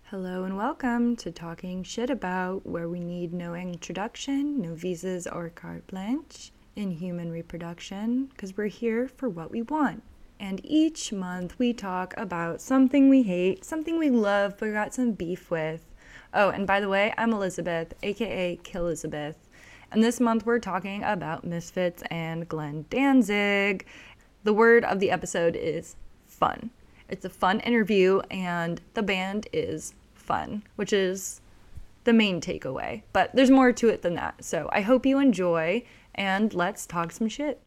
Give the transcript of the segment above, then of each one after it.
Hello and welcome to Talking Shit About, where we need no introduction, no visas or carte blanche in human reproduction, because we're here for what we want. And each month we talk about something we hate, something we love but got some beef with. Oh, and by the way, I'm Elizabeth, aka Kill Elizabeth. And this month we're talking about Misfits and Glenn Danzig. The word of the episode is fun. It's a fun interview, and the band is fun, which is the main takeaway. But there's more to it than that. So I hope you enjoy, and let's talk some shit.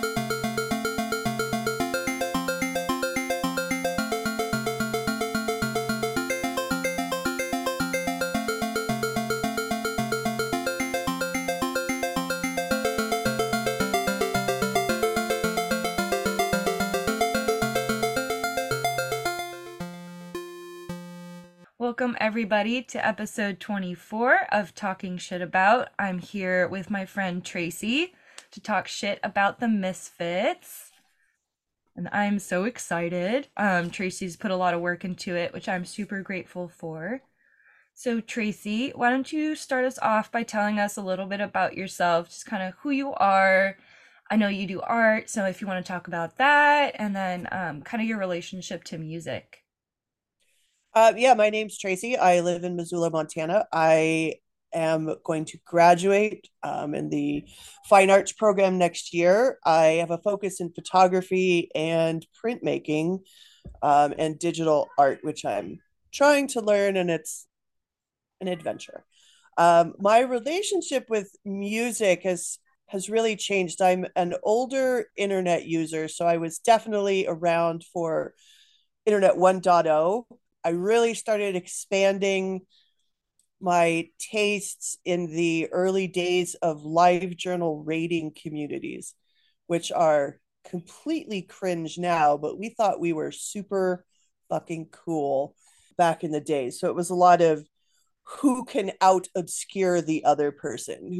Welcome, everybody, to episode 24 of Talking Shit About. I'm here with my friend Tracy to talk shit about the Misfits. And I'm so excited. Tracy's put a lot of work into it, which I'm super grateful for. So, Tracy, why don't you start us off by telling us a little bit about yourself, just kind of who you are. I know you do art, so if you want to talk about that, and then kind of your relationship to music. My name's Tracy. I live in Missoula, Montana. I am going to graduate in the fine arts program next year. I have a focus in photography and printmaking and digital art, which I'm trying to learn, and it's an adventure. My relationship with music has really changed. I'm an older internet user, so I was definitely around for Internet 1.0. I really started expanding my tastes in the early days of live journal rating communities, which are completely cringe now, but we thought we were super fucking cool back in the day. So it was a lot of who can out obscure the other person,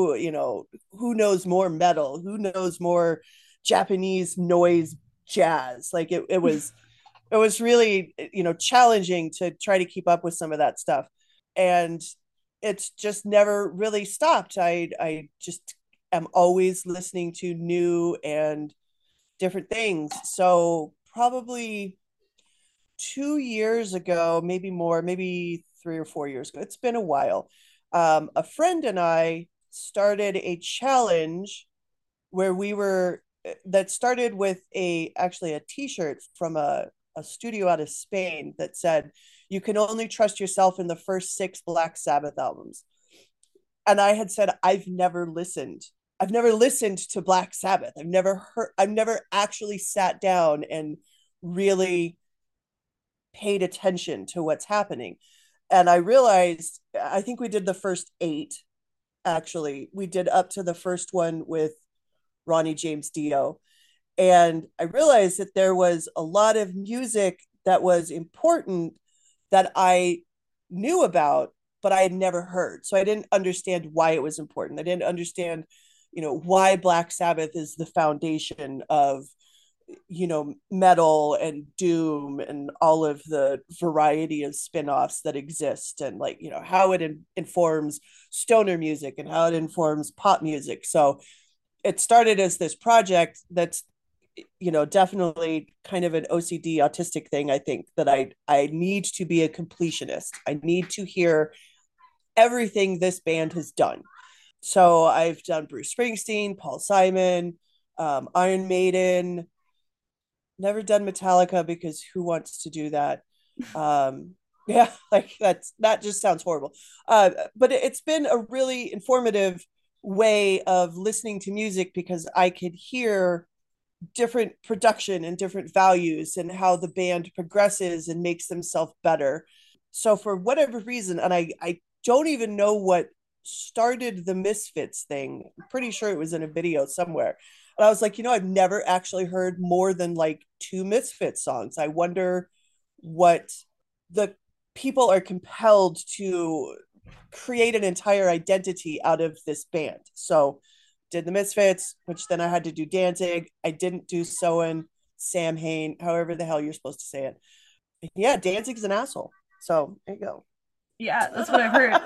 who knows more metal, who knows more Japanese noise jazz. Like it was really challenging to try to keep up with some of that stuff, and it's just never really stopped. I just am always listening to new and different things. So probably 2 years ago, maybe more, maybe 3 or 4 years ago, it's been a while, a friend and I started a challenge where we were that started with a t-shirt from a studio out of Spain that said, "You can only trust yourself in the first six Black Sabbath albums." And I had said, I've never listened. I've never listened to Black Sabbath. I've never actually sat down and really paid attention to what's happening. And I realized, I think we did the first eight, actually. We did up to the first one with Ronnie James Dio. And I realized that there was a lot of music that was important that I knew about, but I had never heard. So I didn't understand why it was important. I didn't understand, why Black Sabbath is the foundation of, metal and doom and all of the variety of spin-offs that exist, and like, how it informs stoner music and how it informs pop music. So it started as this project that's definitely kind of an OCD autistic thing. I think that I need to be a completionist. I need to hear everything this band has done. So I've done Bruce Springsteen, Paul Simon, Iron Maiden. Never done Metallica because who wants to do that? Yeah, like that just sounds horrible. But it's been a really informative way of listening to music because I could hear different production and different values and how the band progresses and makes themselves better. So for whatever reason, and I don't even know what started the Misfits thing. I'm pretty sure it was in a video somewhere. And I was like, I've never actually heard more than like two Misfits songs. I wonder what the people are compelled to create an entire identity out of this band. So did the Misfits, which then I had to do Danzig. I didn't do Soen, Samhain, however the hell you're supposed to say it. Yeah, Danzig's an asshole. So there you go. Yeah, that's what I've heard.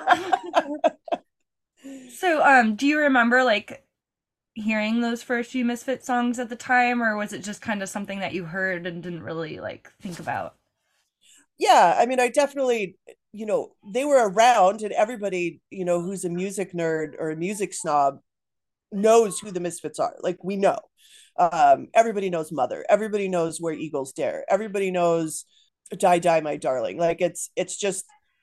So, do you remember like hearing those first few Misfit songs at the time, or was it just kind of something that you heard and didn't really like think about? Yeah, I mean, I definitely, they were around, and everybody, who's a music nerd or a music snob knows who the Misfits are. Like, we know. Everybody knows Mother. Everybody knows Where Eagles Dare. Everybody knows Die Die My Darling. Like, it's just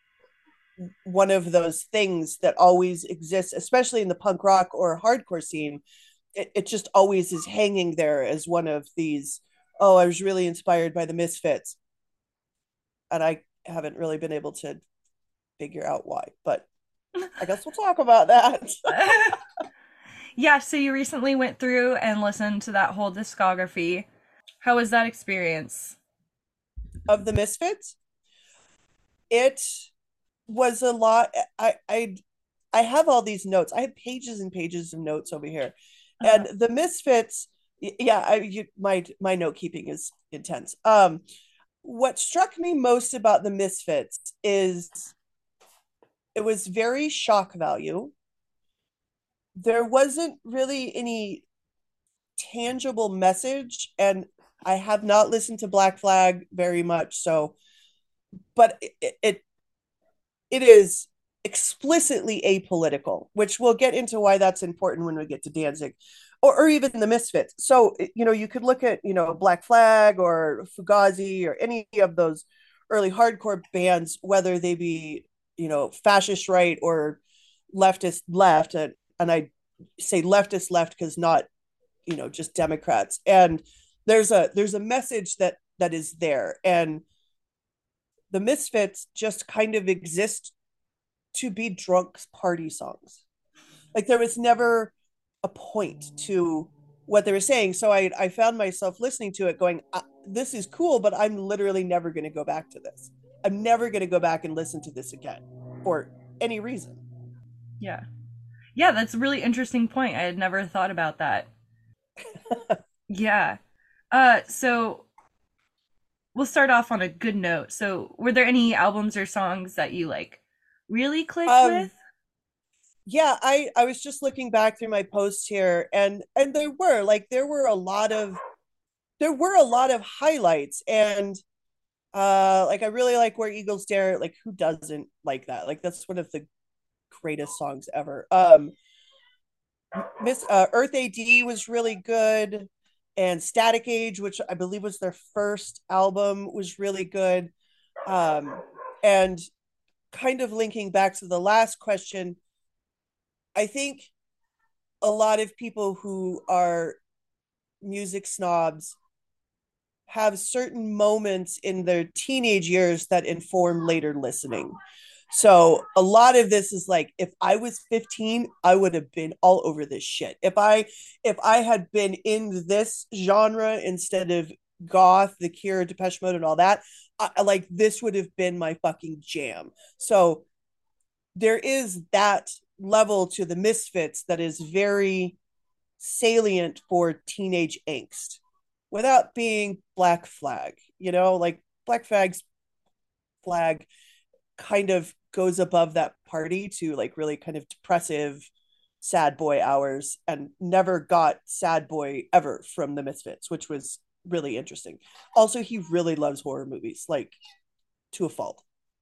one of those things that always exists, especially in the punk rock or hardcore scene. It just always is hanging there as one of these. Oh, I was really inspired by the Misfits, and I haven't really been able to figure out why. But I guess we'll talk about that. Yeah, so you recently went through and listened to that whole discography. How was that experience? Of the Misfits, it was a lot. I have all these notes. I have pages and pages of notes over here, Uh, and the Misfits. Yeah, my note keeping is intense. What struck me most about the Misfits is it was very shock value. There wasn't really any tangible message, and I have not listened to Black Flag very much, so but it is explicitly apolitical, which we'll get into why that's important when we get to Danzig, or even the Misfits. So, you could look at, Black Flag or Fugazi or any of those early hardcore bands, whether they be, fascist right or leftist left. And I say leftist left because not, just Democrats. And there's a message that is there. And the Misfits just kind of exist to be drunk party songs. Like there was never a point to what they were saying. So I found myself listening to it going, this is cool, but I'm literally never going to go back to this. I'm never going to go back and listen to this again for any reason. yeah. Yeah, that's a really interesting point. I had never thought about that. Yeah. So we'll start off on a good note. So, were there any albums or songs that you like really clicked with? um, yeah, I was just looking back through my posts here, and there were a lot of highlights, and like I really like Where Eagles Dare. Like, who doesn't like that? Like, that's one of the greatest songs ever. Miss Earth AD was really good, and Static Age, which I believe was their first album, was really good. Um, and kind of linking back to the last question, I think a lot of people who are music snobs have certain moments in their teenage years that inform later listening. So a lot of this is like, if I was 15, I would have been all over this shit. If I had been in this genre instead of goth, The Cure, Depeche Mode, and all that, like this would have been my fucking jam. So there is that level to the Misfits that is very salient for teenage angst without being Black Flag. Like Black Flag kind of goes above that party to like really kind of depressive sad boy hours, and never got sad boy ever from the Misfits, which was really interesting. Also, he really loves horror movies, like to a fault.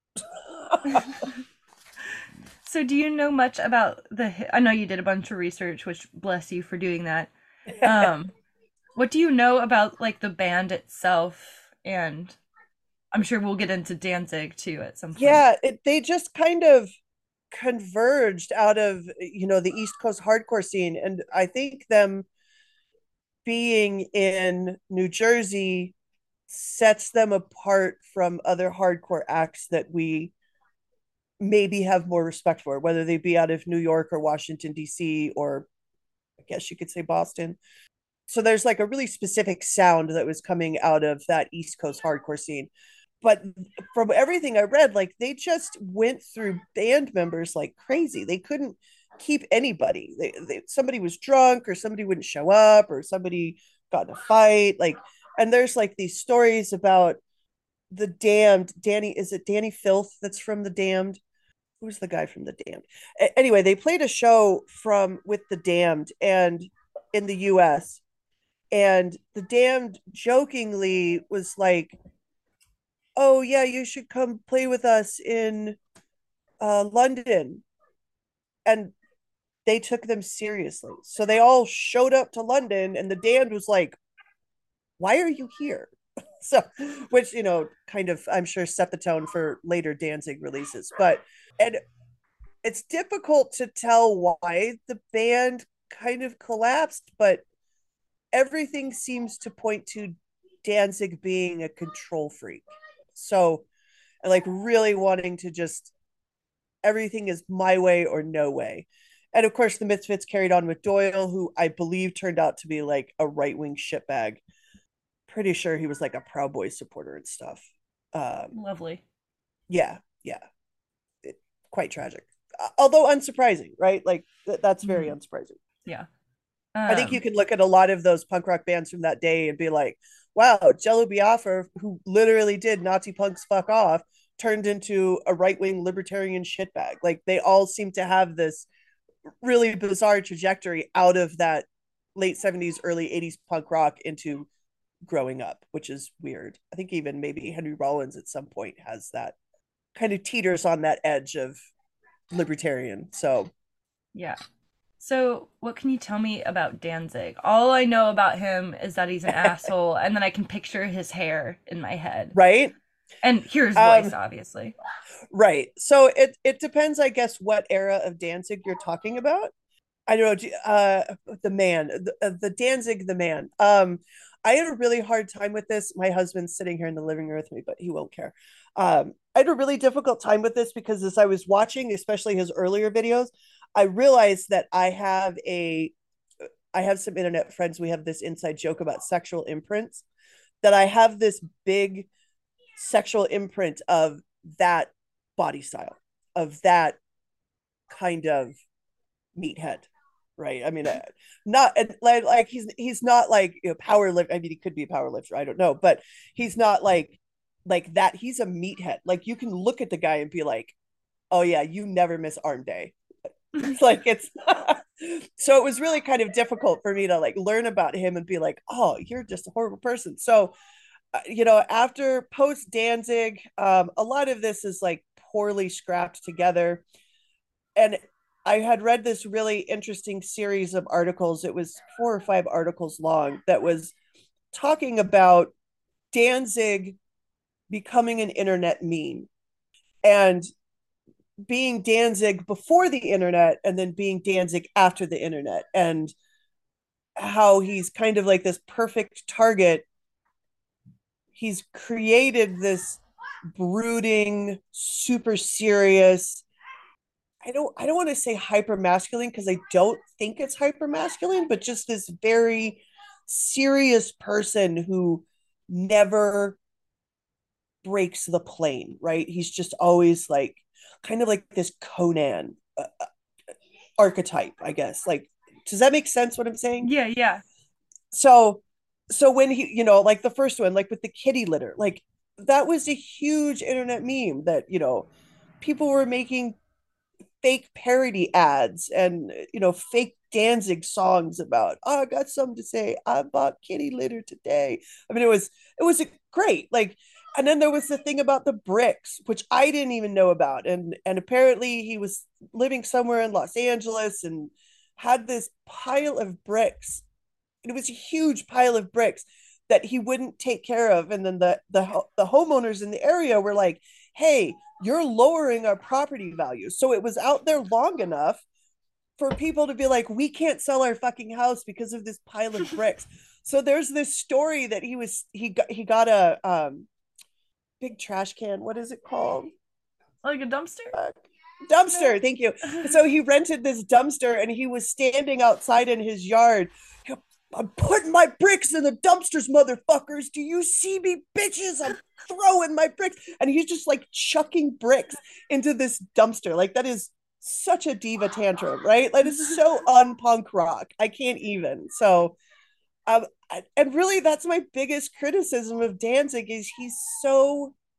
So, do you know much about I know you did a bunch of research, which bless you for doing that. Um, what do you know about like the band itself? And I'm sure we'll get into Danzig too at some point. Yeah, they just kind of converged out of the East Coast hardcore scene, and I think them being in New Jersey sets them apart from other hardcore acts that we maybe have more respect for, whether they be out of New York or Washington D.C. or I guess you could say Boston. So there's like a really specific sound that was coming out of that East Coast hardcore scene. But from everything I read, like they just went through band members like crazy. They couldn't keep anybody. Somebody was drunk, or somebody wouldn't show up, or somebody got in a fight. Like, and there's like these stories about the Damned. Is it Danny Filth that's from the Damned? Who's the guy from the Damned? Anyway, they played a show from with the Damned and in the US, and the Damned jokingly was like, "Oh yeah, you should come play with us in London." And they took them seriously. So they all showed up to London, and the Damned was like, "Why are you here?" So, which, kind of, I'm sure, set the tone for later Danzig releases. And it's difficult to tell why the band kind of collapsed, but everything seems to point to Danzig being a control freak. So, like, really wanting to just, everything is my way or no way. And of course, the Misfits carried on with Doyle, who I believe turned out to be like a right wing shitbag. Pretty sure he was like a Proud Boys supporter and stuff. Lovely. Yeah, yeah. Quite tragic. Although unsurprising, right? Like, that's very unsurprising. Yeah. I think you can look at a lot of those punk rock bands from that day and be like, wow, Jello Biafra, who literally did Nazi punks fuck off, turned into a right wing libertarian shitbag. Like, they all seem to have this really bizarre trajectory out of that late 70s, early 80s punk rock into growing up, which is weird. I think even maybe Henry Rollins at some point has that, kind of teeters on that edge of libertarian. So, yeah. So, what can you tell me about Danzig? All I know about him is that he's an asshole, and then I can picture his hair in my head. right? And hear his voice, obviously. Right. So it depends, I guess, what era of Danzig you're talking about. I don't know. The man, the Danzig, the man. I had a really hard time with this. My husband's sitting here in the living room with me, but he won't care. I had a really difficult time with this because as I was watching, especially his earlier videos, I realized that I have some internet friends. We have this inside joke about sexual imprints. That I have this big sexual imprint of that body style, of that kind of meathead, right? I mean, not like he's not like, power lift. I mean, he could be a power lifter. I don't know, but he's not like that. He's a meathead. Like, you can look at the guy and be like, oh yeah, you never miss arm day. Like, it's so it was really kind of difficult for me to like learn about him and be like, oh, you're just a horrible person. So after post Danzig, a lot of this is like poorly scrapped together. And I had read this really interesting series of articles. It was 4 or 5 articles long that was talking about Danzig becoming an internet meme and being Danzig before the internet and then being Danzig after the internet, and how he's kind of like this perfect target. He's created this brooding, super serious, I don't want to say hyper masculine because I don't think it's hyper masculine, but just this very serious person who never breaks the plane, right? He's just always like kind of like this Conan archetype, I guess. Like, does that make sense what I'm saying? Yeah, yeah. So when he, like the first one, like with the kitty litter, like that was a huge internet meme that, people were making fake parody ads and fake Danzig songs about, oh, I got something to say, I bought kitty litter today. I mean, it was great. Like, and then there was the thing about the bricks, which I didn't even know about, and apparently he was living somewhere in Los Angeles and had this pile of bricks. It was a huge pile of bricks that he wouldn't take care of, and then the homeowners in the area were like, hey, you're lowering our property value. So it was out there long enough for people to be like, we can't sell our fucking house because of this pile of bricks. So there's this story that he got a big trash can. What is it called? Like a dumpster? Dumpster. Thank you. So he rented this dumpster and he was standing outside in his yard. I'm putting my bricks in the dumpsters, motherfuckers. Do you see me, bitches? I'm throwing my bricks. And he's just like chucking bricks into this dumpster. Like, that is such a diva tantrum, right? Like, it's so un-punk rock. I can't even. So, and really, that's my biggest criticism of Danzig is he's so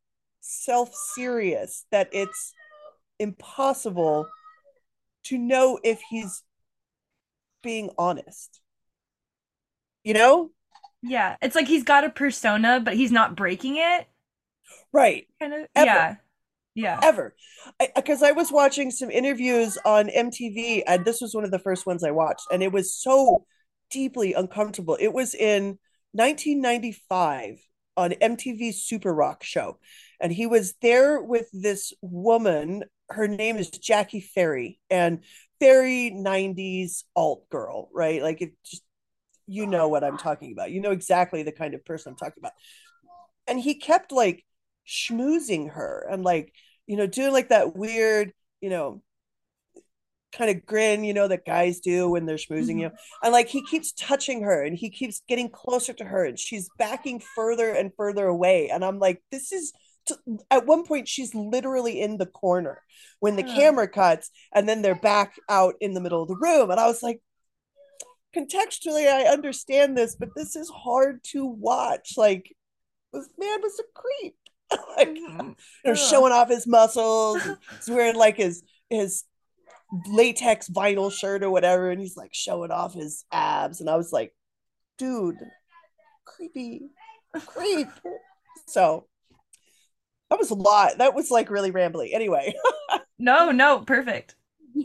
self-serious that it's impossible to know if he's being honest, you know? Yeah. It's like he's got a persona, but he's not breaking it. Right. Kind of. Ever. Yeah. Yeah. Ever. Because I was watching some interviews on MTV, and this was one of the first ones I watched, and it was so deeply uncomfortable. It was in 1995 on MTV Super Rock show, and he was there with this woman. Her name is Jackie Ferry, and very 90s alt girl, right? Like it just, you know what I'm talking about. You know exactly the kind of person I'm talking about. And he kept like schmoozing her and like, doing like that weird, you know, kind of grin, that guys do when they're schmoozing you. Mhm. And like he keeps touching her and he keeps getting closer to her and she's backing further and further away. And I'm like, this is at one point she's literally in the corner when the Oh. camera cuts and then they're back out in the middle of the room. And I was like, contextually, I understand this, but this is hard to watch. Like, this man was a creep. Like, Mhm. showing Ugh. off his muscles. He's wearing like his latex vinyl shirt or whatever, and he's like showing off his abs. And I was like, dude, creepy, creep. So that was a lot. That was like really rambly. Anyway. No, no, perfect.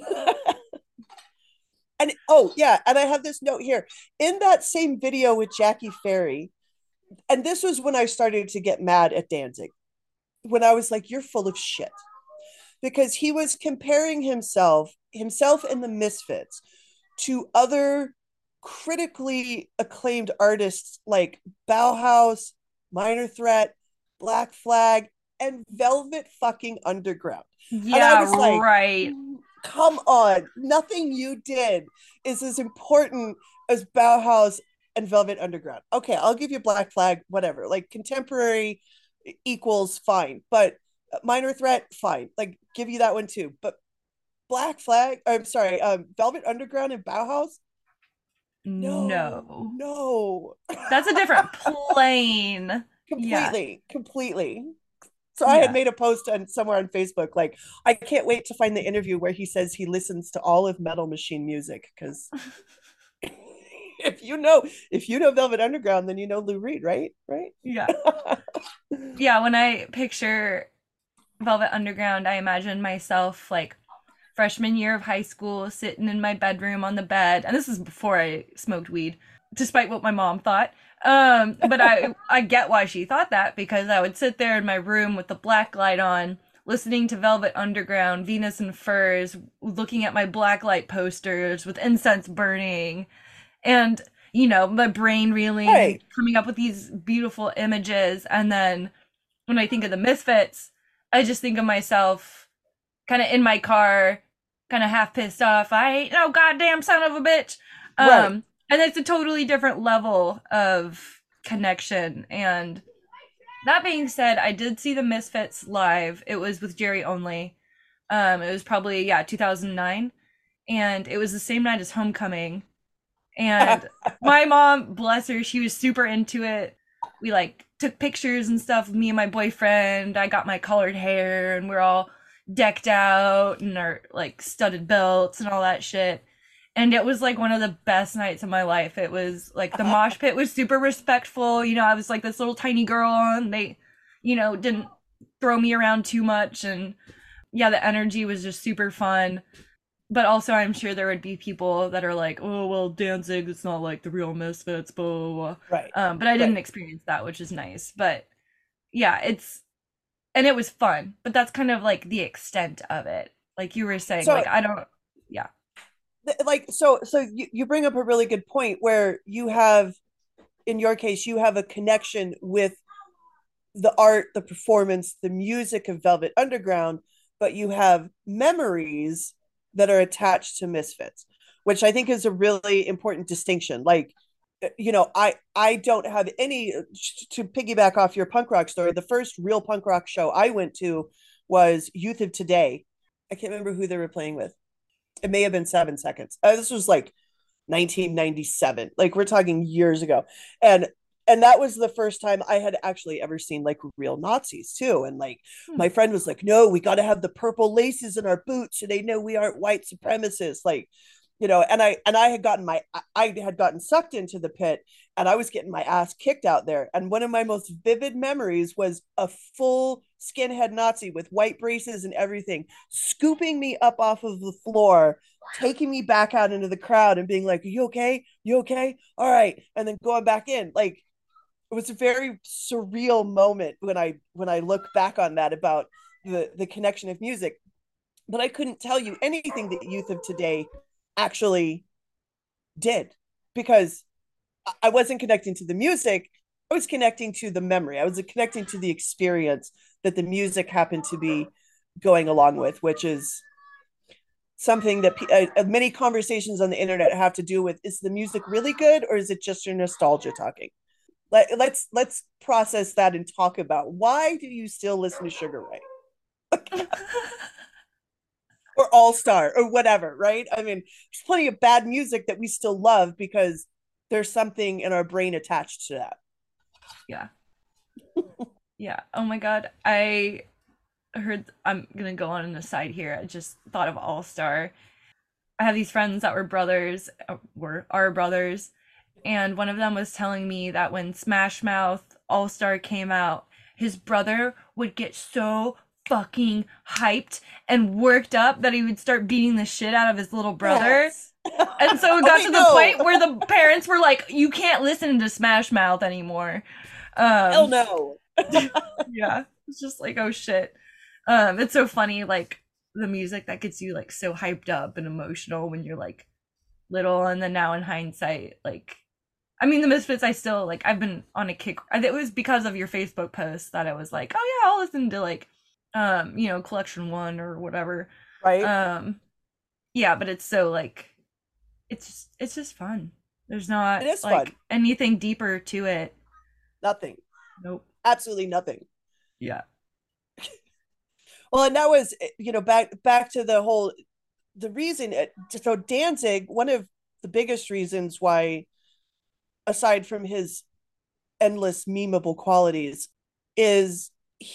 And oh yeah, and I have this note here. In that same video with Jackie Ferry, and this was when I started to get mad at Danzig, when I was like, you're full of shit. Because he was comparing himself and the Misfits to other critically acclaimed artists like Bauhaus, Minor Threat, Black Flag, and Velvet fucking Underground. And I Yeah, was like, right. come on, nothing you did is as important as Bauhaus and Velvet Underground. Okay, I'll give you Black Flag, whatever. Like contemporary equals fine, but Minor Threat, fine. Like give you that one too. But Black Flag, I'm sorry, Velvet Underground and Bauhaus, no, No. no, That's a different plane. Yeah. completely. So I had Yeah. made a post on somewhere on Facebook, like I can't wait to find the interview where he says he listens to all of Metal Machine music because if you know Velvet Underground, then you know Lou Reed, right? Right? Yeah. Yeah, when I picture Velvet Underground, I imagine myself like freshman year of high school, sitting in my bedroom on the bed, and this is before I smoked weed, despite what my mom thought. But I get why she thought that because I would sit there in my room with the black light on, listening to Velvet Underground, Venus and Furs, looking at my black light posters with incense burning, and my brain reeling and Right. coming up with these beautiful images. And then when I think of the Misfits, I just think of myself kind of in my car, kind of half pissed off. I ain't no goddamn son of a bitch. Right. And it's a totally different level of connection. And that being said, I did see the Misfits live. It was with Jerry Only. It was probably, yeah, 2009. And it was the same night as Homecoming. And my mom, bless her, she was super into it. We like took pictures and stuff with me and my boyfriend. I got my colored hair and we're all decked out and our like studded belts and all that shit. And it was like one of the best nights of my life. It was like the mosh pit was super respectful. I was like this little tiny girl and they, didn't throw me around too much. And yeah, the energy was just super fun. But also, I'm sure there would be people that are like, "Oh, well, Danzig, it's not like the real Misfits." Blah, blah, blah. Right. But I didn't Right. experience that, which is nice. But yeah, and it was fun. But that's kind of like the extent of it. Like you were saying, So like I don't. Yeah. like so you bring up a really good point where you have, in your case, you have a connection with the art, the performance, the music of Velvet Underground, but you have memories that are attached to Misfits, which I think is a really important distinction. Like, I don't have any, to piggyback off your punk rock story. The first real punk rock show I went to was Youth of Today. I can't remember who they were playing with. It may have been 7 Seconds. This was like 1997. Like we're talking years ago. And and that was the first time I had actually ever seen like real Nazis too. And like Hmm. my friend was like, "No, we got to have the purple laces in our boots so they know we aren't white supremacists." Like, and I had gotten sucked into the pit, and I was getting my ass kicked out there. And one of my most vivid memories was a full skinhead Nazi with white braces and everything scooping me up off of the floor, taking me back out into the crowd and being like, "Are you okay? You okay? All right." And then going back in. Like, it was a very surreal moment when I look back on that, about the connection of music. But I couldn't tell you anything that youth of today actually did, because I wasn't connecting to the music. I was connecting to the memory. I was connecting to the experience that the music happened to be going along with, which is something that many conversations on the internet have to do with: is the music really good, or is it just your nostalgia talking? Let's process that and talk about, why do you still listen to Sugar Ray or All Star or whatever, right? I mean, there's plenty of bad music that we still love because there's something in our brain attached to that. Yeah. Yeah. Oh my God. I heard, I'm gonna go on an aside here. I just thought of All Star. I have these friends that were brothers, were our brothers, and one of them was telling me that when Smash Mouth All Star came out, his brother would get so fucking hyped and worked up that he would start beating the shit out of his little brother. Yes. And so it Oh, got wait, to the no. point where the parents were like, "You can't listen to Smash Mouth anymore." Hell Um, no. yeah, it's just like, oh shit. It's so funny, like the music that gets you like so hyped up and emotional when you're like little, and then now in hindsight, like, I mean, the Misfits, I still like. I've been on a kick. It was because of your Facebook post that I was like, oh yeah, I'll listen to like, Collection One or whatever. Right? Um, yeah, but it's so like, it's just fun. There's It not is fun. like anything deeper to it. Nothing. Nope. Absolutely nothing. Yeah. Well, and that was, back to the reason. So Danzig, one of the biggest reasons why, aside from his endless memeable qualities, is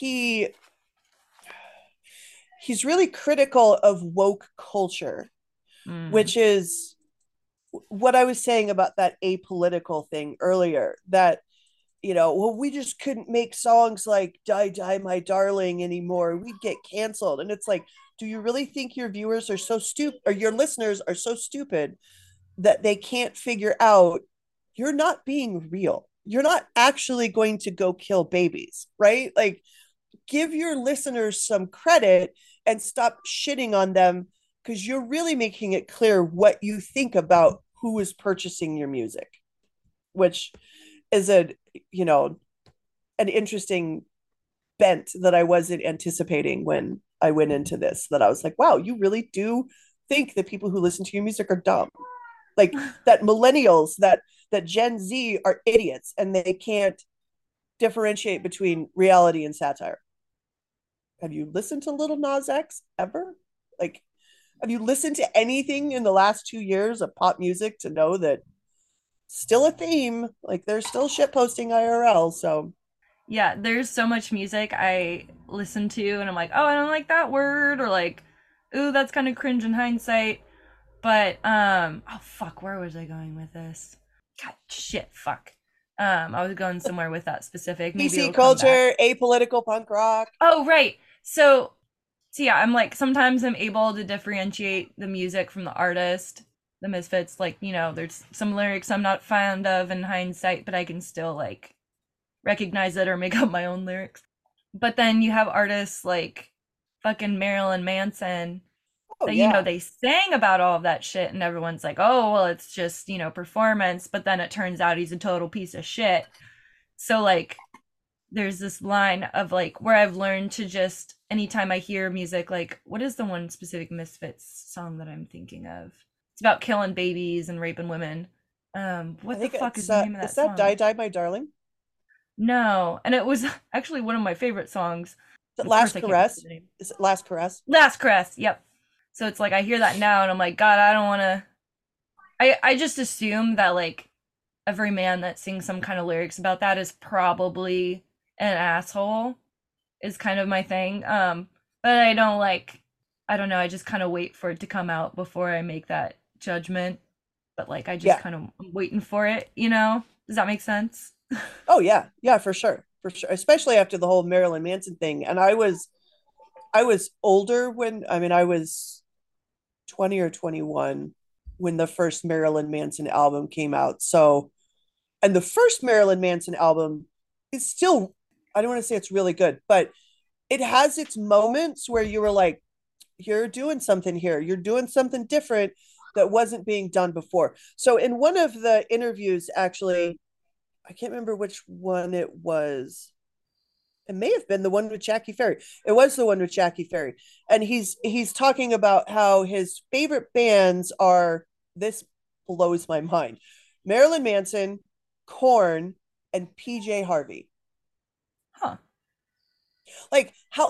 he's really critical of woke culture, Mm. which is what I was saying about that apolitical thing earlier. That, well, we just couldn't make songs like "Die Die My Darling" anymore. We'd get canceled. And it's like, do you really think your viewers are so stupid, or your listeners are so stupid, that they can't figure out you're not being real? You're not actually going to go kill babies, right? Like, give your listeners some credit and stop shitting on them, because you're really making it clear what you think about who is purchasing your music, which is you know an interesting bent that I wasn't anticipating when I went into this. That I was like, wow, you really do think that people who listen to your music are dumb, like that millennials, that Gen Z are idiots and they can't differentiate between reality and satire. Have you listened to Little Nas X ever? Like, have you listened to anything in the last 2 years of pop music to know that still a theme? Like, they're still shit posting IRL. So, Yeah, there's so much music I listen to and I'm like, oh, I don't like that word, or like, ooh, that's kind of cringe in hindsight. But oh fuck, where was I going with this? God shit, fuck. I was going somewhere with that specific. Maybe PC it'll come back. culture, apolitical punk rock. Oh, right. So yeah, I'm like, sometimes I'm able to differentiate the music from the artist. The Misfits, like, there's some lyrics I'm not fond of in hindsight, but I can still like recognize it or make up my own lyrics. But then you have artists like fucking Marilyn Manson Oh, that, yeah. they sang about all of that shit, and everyone's like, oh, well, it's just, performance. But then it turns out he's a total piece of shit. So, like, there's this line of like where I've learned to just, anytime I hear music, like, what is the one specific Misfits song that I'm thinking of? It's about killing babies and raping women. I What the think fuck it's is the name of is that that "Die song? Die My Darling"? No, and it was actually one of my favorite songs. Is it Of course, "Last I can't remember Caress"? the name. Is it "Last Caress"? Last Caress. Yep. So it's like I hear that now, and I'm like, God, I don't want to. I just assume that like every man that sings some kind of lyrics about that is probably an asshole, is kind of my thing. But I don't like, I don't know, I just kind of wait for it to come out before I make that judgment. But like I just Yeah. kind of waiting for it, you know? Does that make sense? Oh yeah, yeah, for sure, for sure. Especially after the whole Marilyn Manson thing, and I was older when I mean I was 20 or 21 when the first Marilyn Manson album came out. So, and the first Marilyn Manson album is still, I don't want to say it's really good, but it has its moments where you were like, you're doing something here. You're doing something different that wasn't being done before. So, in one of the interviews, actually, I can't remember which one it was. It may have been the one with Jackie Ferry. It was the one with Jackie Ferry. And he's talking about how his favorite bands are, this blows my mind. Marilyn Manson, Korn, and PJ Harvey. Huh. Like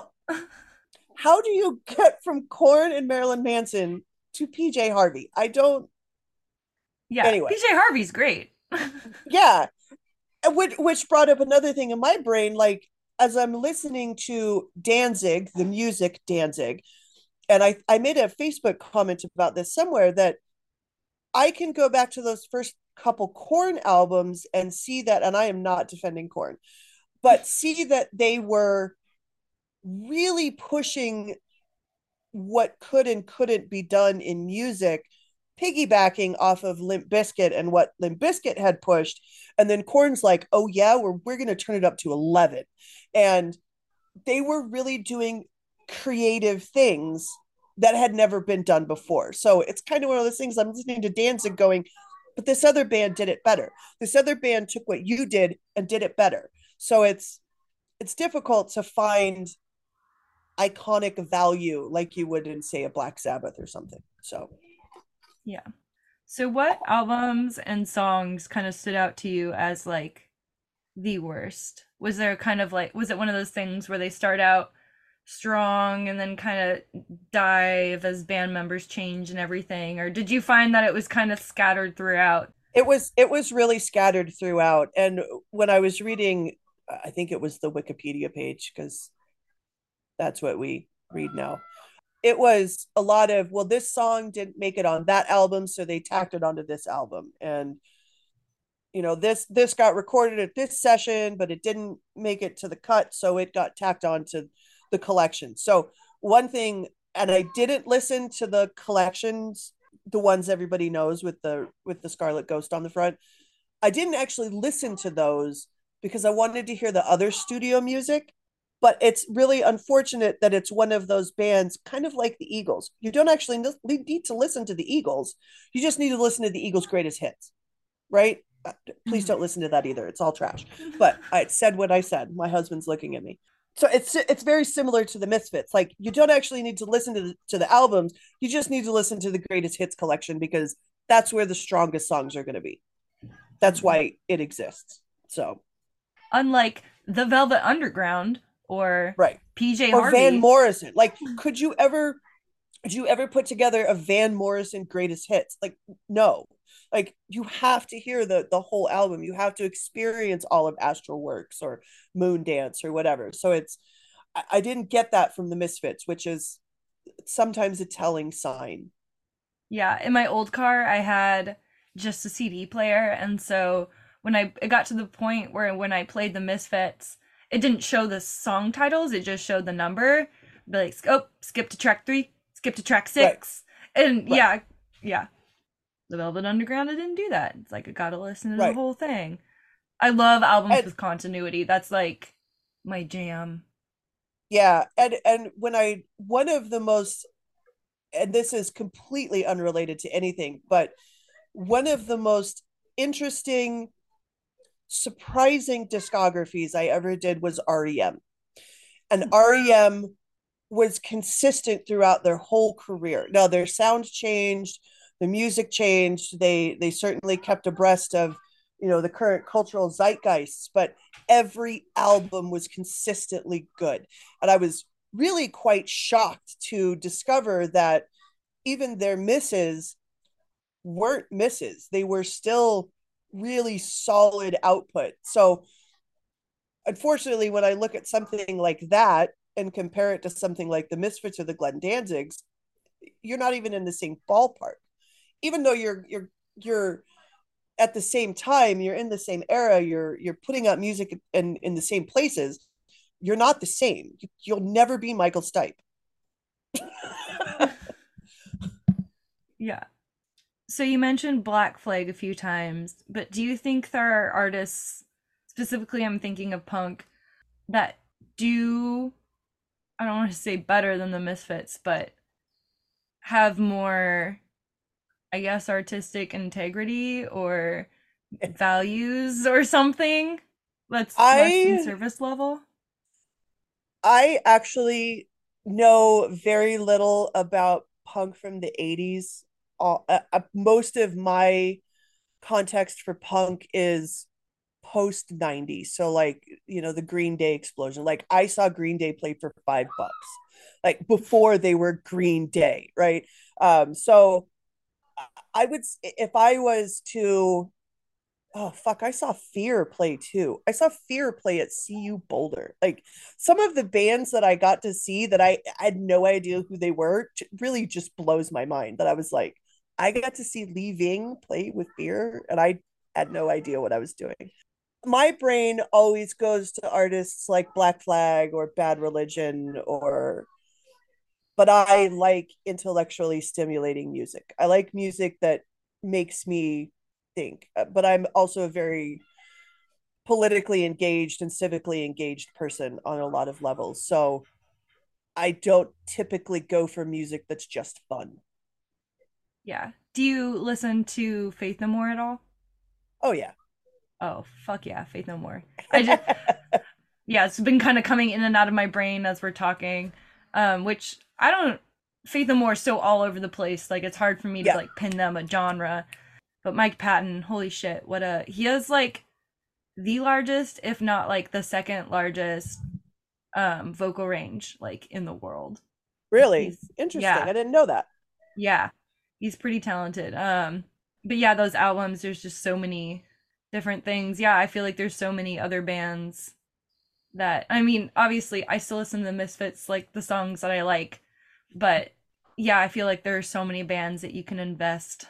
how do you get from Korn and Marilyn Manson to PJ Harvey? I don't. Yeah, Anyway, PJ Harvey's great. yeah, which brought up another thing in my brain. Like as I'm listening to Danzig, the music Danzig, and I made a Facebook comment about this somewhere, that I can go back to those first couple Korn albums and see that, and I am not defending Korn, but see that they were really pushing what could and couldn't be done in music, piggybacking off of Limp Bizkit and what Limp Bizkit had pushed. And then Korn's like, oh yeah, we're going to turn it up to 11. And they were really doing creative things that had never been done before. So it's kind of one of those things. I'm listening to Danzig going, but this other band did it better. This other band took what you did and did it better. So it's difficult to find iconic value like you would in, say, a Black Sabbath or something. So Yeah. So what albums and songs kind of stood out to you as like the worst? Was there kind of like, was it one of those things where they start out strong and then kind of dive as band members change and everything? Or did you find that it was kind of scattered throughout? it was really scattered throughout. And when I was reading, I think it was the Wikipedia page, because that's what we read now. It was a lot of, well, this song didn't make it on that album, so they tacked it onto this album. And this got recorded at this session, but it didn't make it to the cut, so it got tacked on to the collection. So one thing, and I didn't listen to the collections, the ones everybody knows with the Scarlet Ghost on the front. I didn't actually listen to those because I wanted to hear the other studio music. But it's really unfortunate that it's one of those bands, kind of like the Eagles. You don't actually need to listen to the Eagles. You just need to listen to the Eagles' greatest hits, right? Please don't listen to that either. It's all trash. But I said what I said. My husband's looking at me. So it's very similar to the Misfits. Like you don't actually need to listen to the albums. You just need to listen to the greatest hits collection, because that's where the strongest songs are going to be. That's why it exists. So Unlike the Velvet Underground or right. PJ Or Van Harvey. Morrison. Like, could you ever put together a Van Morrison greatest hits? Like, no. Like, you have to hear the whole album. You have to experience all of Astral Works or Moondance or whatever. So I didn't get that from the Misfits, which is sometimes a telling sign. Yeah, in my old car, I had just a CD player, and so when it got to the point where when I played the Misfits, it didn't show the song titles; it just showed the number. Be like, oh, skip to track 3, skip to track Right. 6, and Right. yeah. The Velvet Underground, I didn't do that. It's like I gotta listen to the Right. whole thing. I love albums And with continuity. That's like my jam. yeah, and one of the most, and this is completely unrelated to anything, but one of the most interesting, surprising discographies I ever did was REM. And REM was consistent throughout their whole career. Now their sound changed, the music changed. They certainly kept abreast of the current cultural zeitgeists, but every album was consistently good. And I was really quite shocked to discover that even their misses weren't misses. They were still really solid output. So unfortunately, when I look at something like that and compare it to something like the Misfits or the Glenn Danzigs, you're not even in the same ballpark. Even though you're at the same time, you're in the same era, you're putting out music in the same places, you're not the same. You'll never be Michael Stipe. Yeah. So you mentioned Black Flag a few times, but do you think there are artists, specifically I'm thinking of punk, that do, I don't want to say better than the Misfits, but have more, I guess, artistic integrity or values or something that's less than I service level? I actually know very little about punk from the 80s. Most of my context for punk is post 90s. So, like, the Green Day explosion. Like, I saw Green Day play for $5, like before they were Green Day, right? So I would, if I was to, oh fuck, I saw Fear play too. I saw Fear play at CU Boulder. Like, some of the bands that I got to see that I had no idea who they were really just blows my mind. That I was like, I got to see Lee Ving play with Fear, and I had no idea what I was doing. My brain always goes to artists like Black Flag or Bad Religion, or but I like intellectually stimulating music. I like music that makes me think, but I'm also a very politically engaged and civically engaged person on a lot of levels. So I don't typically go for music that's just fun. Yeah. Do you listen to Faith No More at all? Oh yeah. Oh, fuck yeah, Faith No More. I just, yeah, it's been kind of coming in and out of my brain as we're talking. Which I don't, Faith No More is so all over the place. Like, it's hard for me to Yeah. like pin them a genre. But Mike Patton, holy shit, what a, he has like the largest, if not like the second largest vocal range like in the world. Really He's, interesting. yeah, I didn't know that. yeah, he's pretty talented. But yeah, those albums, there's just so many different things. Yeah, I feel like there's so many other bands that, I mean, obviously I still listen to the Misfits, like the songs that I like, but yeah, I feel like there are so many bands that you can invest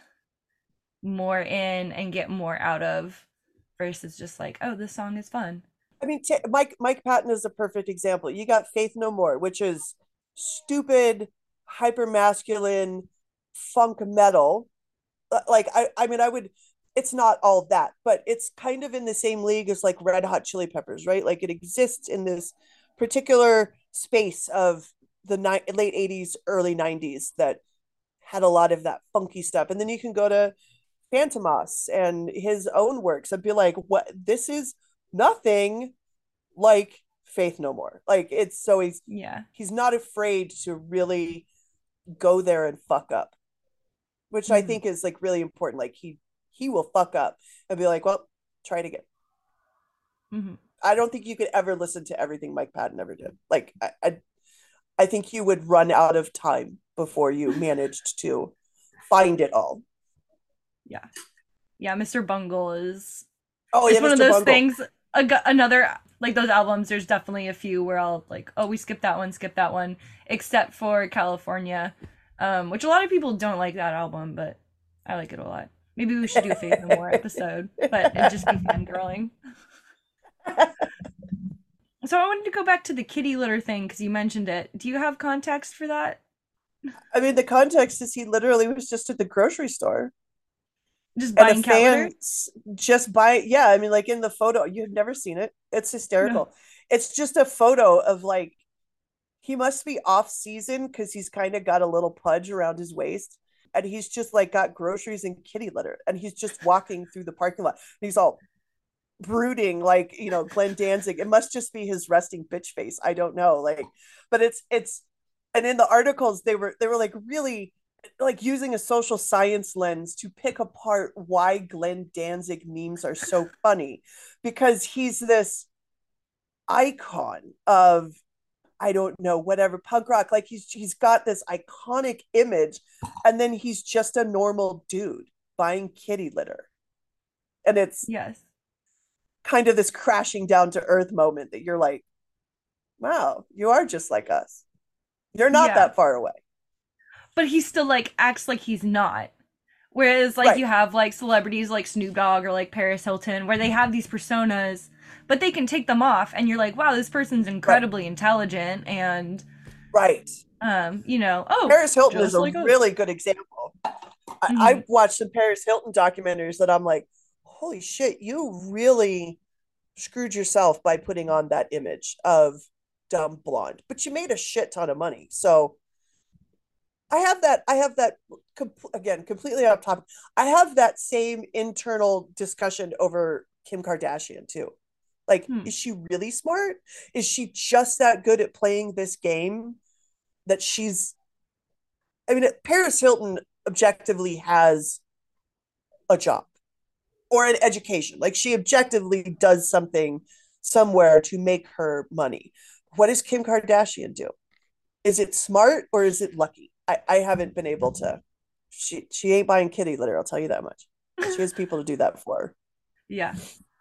more in and get more out of versus just like, oh, this song is fun. I mean, Mike Patton is a perfect example. You got Faith No More, which is stupid, hyper masculine funk metal. Like, I mean, I would. It's not all of that, but it's kind of in the same league as like Red Hot Chili Peppers, right? Like, it exists in this particular space of the late '80s, early '90s that had a lot of that funky stuff. And then you can go to Phantomas and his own works and be like, what? This is nothing like Faith No More. Like, it's so Yeah. he's not afraid to really go there and fuck up, which I Hmm. think is like really important. Like, he will fuck up and be like, well, try it again. Hmm. I don't think you could ever listen to everything Mike Patton ever did. Like, I think you would run out of time before you managed to find it all. Yeah. Yeah, Mr. Bungle is, Oh yeah, it's one of Mr. those Bungle. things, another, like those albums, there's definitely a few where I'll like, oh, we skipped skip that one, except for California, which a lot of people don't like that album, but I like it a lot. Maybe we should do a Faith No More episode, but it'd just be fangirling. So I wanted to go back to the kitty litter thing because you mentioned it. Do you have context for that? I mean, the context is he literally was just at the grocery store Just and a buying cat litter? fan just by, yeah, I mean, like, in the photo, you've never seen it. It's No. hysterical. It's just a photo of, like, he must be off season because he's kind of got a little pudge around his waist, and he's just like got groceries and kitty litter, and he's just walking through the parking lot. And he's all brooding, like, Glenn Danzig. It must just be his resting bitch face. I don't know, like, but it's and in the articles they were like really like using a social science lens to pick apart why Glenn Danzig memes are so funny, because he's this icon of, I don't know, whatever, punk rock. Like, he's got this iconic image, and then he's just a normal dude buying kitty litter. And it's Yes. kind of this crashing down to earth moment that you're like, wow, you are just like us. You're not Yeah. that far away. But he still like acts like he's not. Whereas like Right. you have like celebrities like Snoop Dogg or like Paris Hilton where they have these personas, but they can take them off and you're like, wow, this person's Right. incredibly intelligent and Right. oh, Paris Hilton is just a like us. really good example. Hmm. I've watched some Paris Hilton documentaries that I'm like, holy shit, you really screwed yourself by putting on that image of dumb blonde, but you made a shit ton of money. So I have that again, completely off topic. I have that same internal discussion over Kim Kardashian too. Like, Hmm. is she really smart? Is she just that good at playing this game that she's, I mean, Paris Hilton objectively has a job or an education. Like, she objectively does something somewhere to make her money. What does Kim Kardashian do? Is it smart or is it lucky? I haven't been able to. She ain't buying kitty litter. I'll tell you that much. She has people to do that for her. Yeah.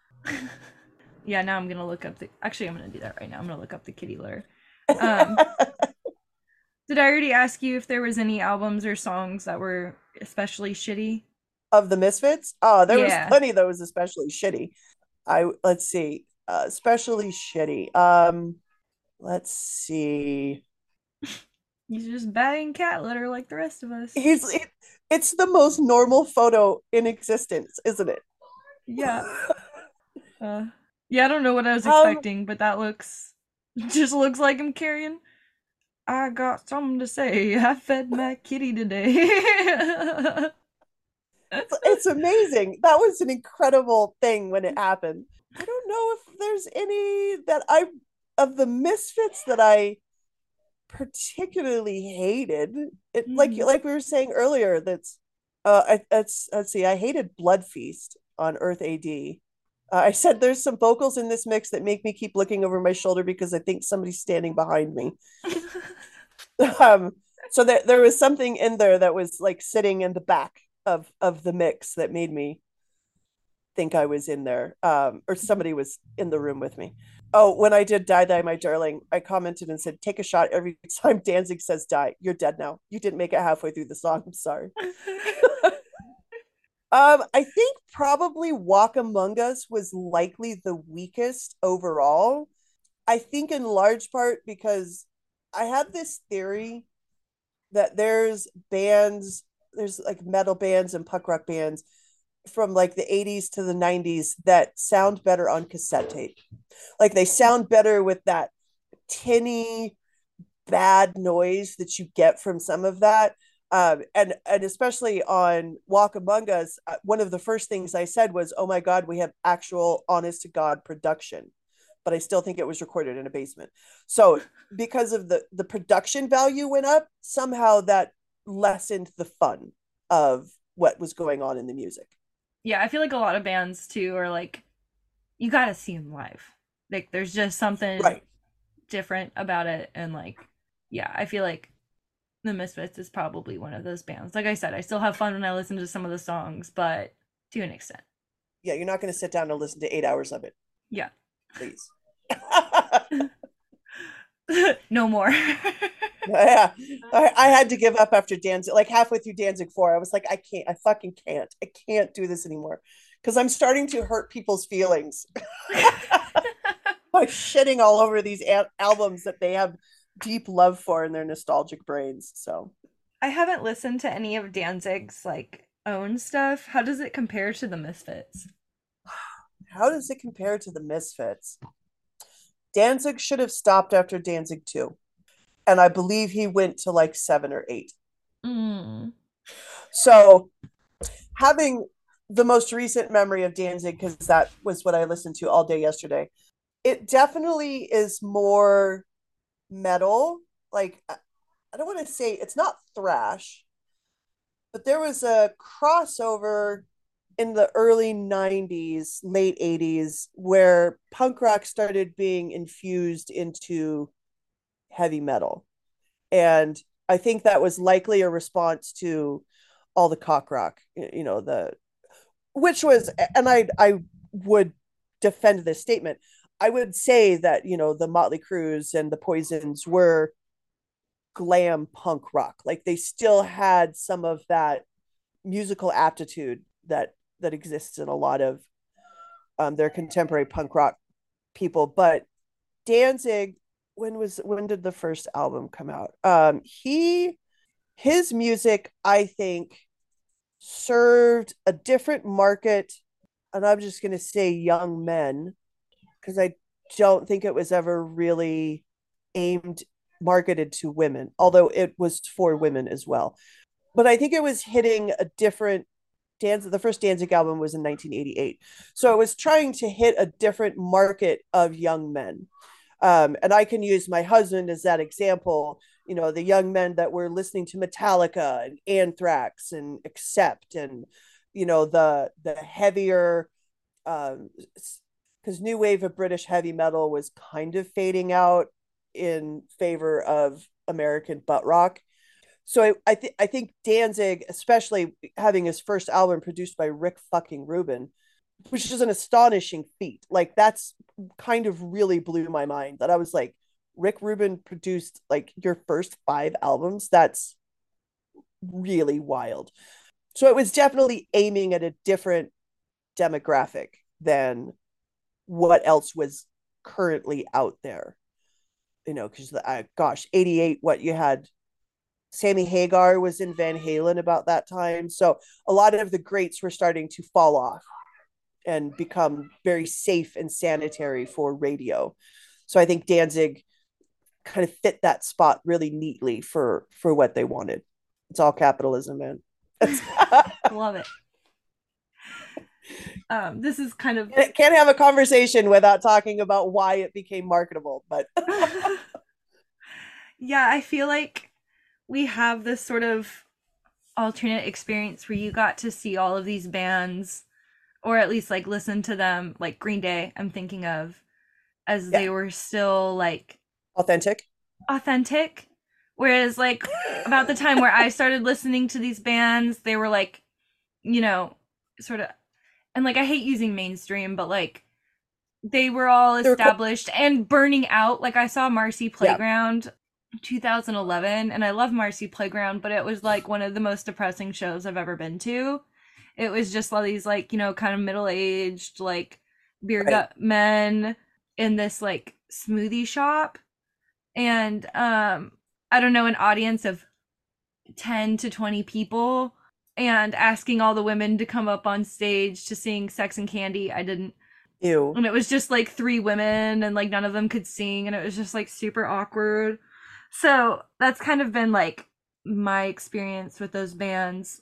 Yeah, now I'm gonna look up the. Actually, I'm gonna do that right now. I'm gonna look up the kitty litter. Um, did I already ask you if there was any albums or songs that were especially shitty? Of the Misfits, oh, there was Yeah, plenty that was especially shitty. I let's see, especially shitty. Let's see. he's just bagging cat litter like the rest of us. He's it's the most normal photo in existence, isn't it? Yeah. Uh, yeah, I don't know what I was um, expecting, but that looks just looks like him carrying. I got something to say. I fed my kitty today. it's amazing. That was an incredible thing when it happened. I don't know if there's any that I of the Misfits that I particularly hated. It Mhm. like we were saying earlier. That's let's see. I hated Blood Feast on Earth AD. I said there's some vocals in this mix that make me keep looking over my shoulder because I think somebody's standing behind me. um, so there was something in there that was like sitting in the back of the mix that made me think I was in there, or somebody was in the room with me. Oh, when I did Die Die My Darling, I commented and said, take a shot every time Danzig says die. You're dead now. You didn't make it halfway through the song. I'm sorry. I think probably Walk Among Us was likely the weakest overall. I think in large part because I have this theory that there's like metal bands and punk rock bands from like the 80s to the 90s that sound better on cassette tape. Like they sound better with that tinny bad noise that you get from some of that. And especially on Walk Among Us, one of the first things I said was, "Oh my God, we have actual, honest to God production." But I still think it was recorded in a basement. So because of the production value went up, somehow that lessened the fun of what was going on in the music. Yeah, I feel like a lot of bands too are like you got to see them live. Like there's just something Right. different about it and like yeah, I feel like The Misfits is probably one of those bands. Like I said, I still have fun when I listen to some of the songs, but to an extent. Yeah, you're not going to sit down and listen to 8 hours of it, Yeah. please. No more. Yeah, I had to give up after Danzig, like halfway through Danzig 4. I was like, I can't, I fucking can't. I can't do this anymore because I'm starting to hurt people's feelings by shitting all over these albums that they have deep love for in their nostalgic brains. So, I haven't listened to any of Danzig's like own stuff. How does it compare to the Misfits? how does it compare to the Misfits? Danzig should have stopped after Danzig 2. And I believe he went to like 7 or 8. Mm. So, having the most recent memory of Danzig, because that was what I listened to all day yesterday, it definitely is more metal. Like, I don't want to say it's not thrash, but there was a crossover in the early 90s, late 80s, where punk rock started being infused into heavy metal. And I think that was likely a response to all the cock rock, the which was, and I would defend this statement. I would say that, you know, the Motley Crues and the Poisons were glam punk rock. Like they still had some of that musical aptitude that exists in a lot of their contemporary punk rock people. But Danzig, when did the first album come out? His music, I think, served a different market, and I'm just going to say young men, because I don't think it was ever really aimed marketed to women, although it was for women as well. But I think it was hitting a different the first Danzig album was in 1988. So it was trying to hit a different market of young men. And I can use my husband as that example, you know, the young men that were listening to Metallica and Anthrax and Accept and, you know, the heavier, because new wave of British heavy metal was kind of fading out in favor of American butt rock. So I think Danzig, especially having his first album produced by Rick fucking Rubin, which is an astonishing feat. Like that's kind of really blew my mind that I was like, Rick Rubin produced like your first 5 albums. That's really wild. So it was definitely aiming at a different demographic than what else was currently out there. You know, because gosh, 88, what you had Sammy Hagar was in Van Halen about that time. So a lot of the greats were starting to fall off and become very safe and sanitary for radio. So I think Danzig kind of fit that spot really neatly for what they wanted. It's all capitalism, man. Love it. This is kind of can't have a conversation without talking about why it became marketable, but yeah, I feel like we have this sort of alternate experience where you got to see all of these bands, or at least like listen to them, like Green Day I'm thinking of, as they were still like authentic, whereas like about the time where I started listening to these bands, they were like, you know, sort of, and like I hate using mainstream, but like they were all established and burning out. Like I saw Marcy Playground 2011, and I love Marcy Playground, but it was like one of the most depressing shows I've ever been to. It was just all these like, you know, kind of middle-aged like beer gut men in this like smoothie shop, and I don't know, an audience of 10 to 20 people, and asking all the women to come up on stage to sing Sex and Candy. I didn't. Ew. And it was just like 3 women, and like none of them could sing, and it was just like super awkward. So that's kind of been like my experience with those bands.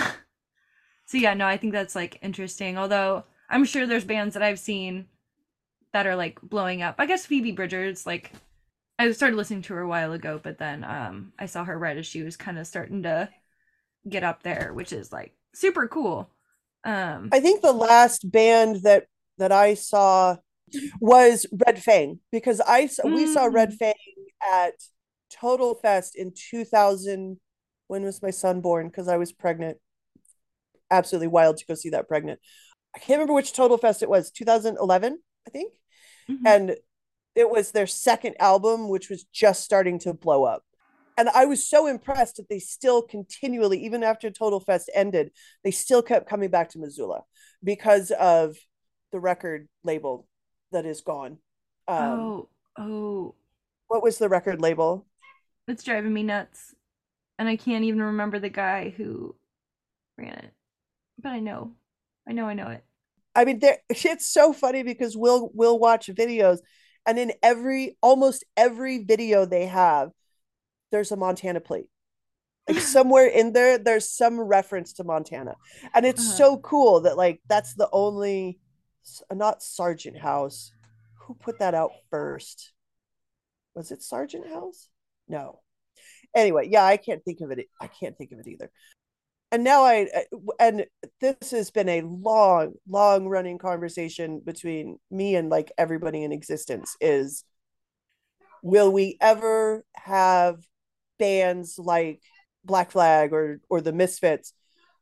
So yeah, no, I think that's like interesting. Although I'm sure there's bands that I've seen that are like blowing up. I guess Phoebe Bridgers, like I started listening to her a while ago, but then I saw her right as she was kind of starting to get up there, which is like super cool. I think the last band that I saw was Red Fang, because we saw Red Fang at Total Fest in 2000. When was my son born? Because I was pregnant. Absolutely wild to go see that pregnant. I can't remember which Total Fest it was. 2011, I think. Mm-hmm. And it was their second album, which was just starting to blow up. And I was so impressed that they still continually, even after Total Fest ended, they still kept coming back to Missoula because of the record label that is gone. Oh. What was the record label? It's driving me nuts. And I can't even remember the guy who ran it. But I know it. I mean, it's so funny because we'll watch videos, and in almost every video they have, there's a Montana plate. Like somewhere in there's some reference to Montana, and it's so cool that like that's the only, not Sargent House. Who put that out first? Was it Sargent House? No. Anyway, yeah, I can't think of it either. And now and this has been a long running conversation between me and like everybody in existence is, will we ever have bands like Black Flag or the Misfits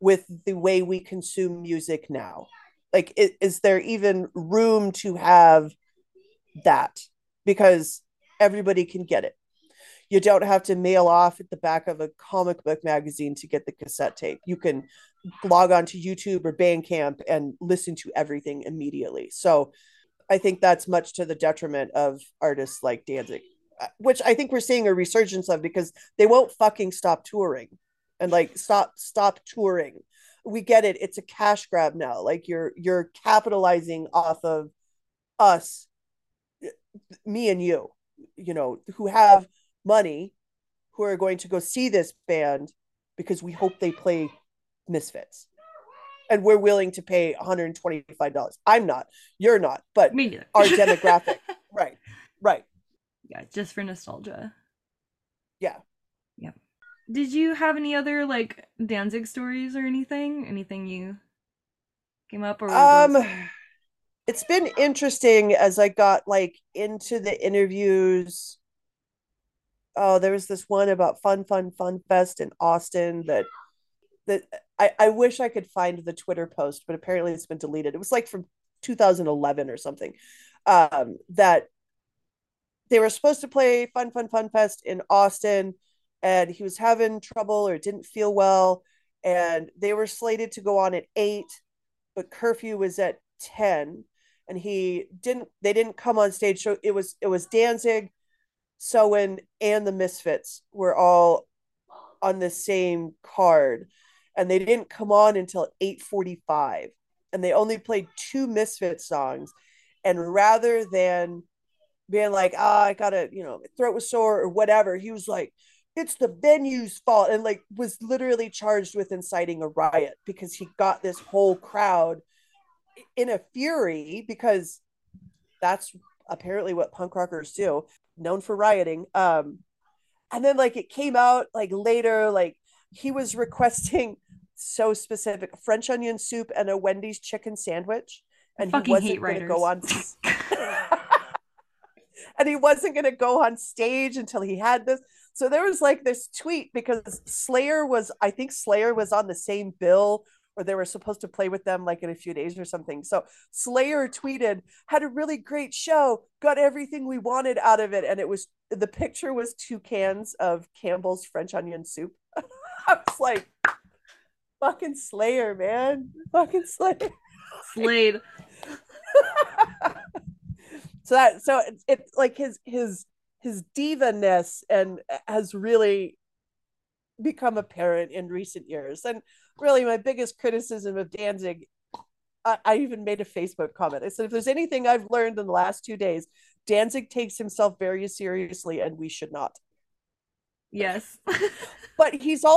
with the way we consume music now? Like, is there even room to have that? Because everybody can get it. You don't have to mail off at the back of a comic book magazine to get the cassette tape. You can log on to YouTube or Bandcamp and listen to everything immediately. So I think that's much to the detriment of artists like Danzig, which I think we're seeing a resurgence of because they won't fucking stop touring and like stop touring. We get it. It's a cash grab now. Like you're capitalizing off of us, me and you know, who have money, who are going to go see this band because we hope they play Misfits. And we're willing to pay $125. I'm not, you're not, but Me neither. our demographic. Right. Right. Yeah, just for nostalgia. Yeah. Yep. Did you have any other like Danzig stories or anything? Anything you came up or it's been interesting as I got like into the interviews. Oh, there was this one about Fun Fest in Austin that I wish I could find the Twitter post, but apparently it's been deleted. It was like from 2011 or something. That they were supposed to play Fun Fest in Austin, and he was having trouble or didn't feel well, and they were slated to go on at 8, but curfew was at 10, and they didn't come on stage. So it was Danzig, Soen, and the Misfits were all on the same card, and they didn't come on until 8:45, and they only played 2 Misfit songs. And rather than being like, I gotta, you know, my throat was sore or whatever, he was like, it's the venue's fault, and like was literally charged with inciting a riot because he got this whole crowd in a fury, because that's apparently what punk rockers do, known for rioting. And then like it came out like later, like he was requesting so specific French onion soup and a Wendy's chicken sandwich, and he wasn't going to go on and he wasn't going to go on stage until he had this. So there was like this tweet because I think Slayer was on the same bill, or they were supposed to play with them like in a few days or something. So Slayer tweeted, had a really great show, got everything we wanted out of it. And the picture was 2 cans of Campbell's French onion soup. I was like, fucking Slayer, man. Fucking Slayer. Slade. So it's like his diva-ness and has really become apparent in recent years. And really my biggest criticism of Danzig, I even made a Facebook comment. I said, if there's anything I've learned in the last 2 days, Danzig takes himself very seriously, and we should not. Yes. But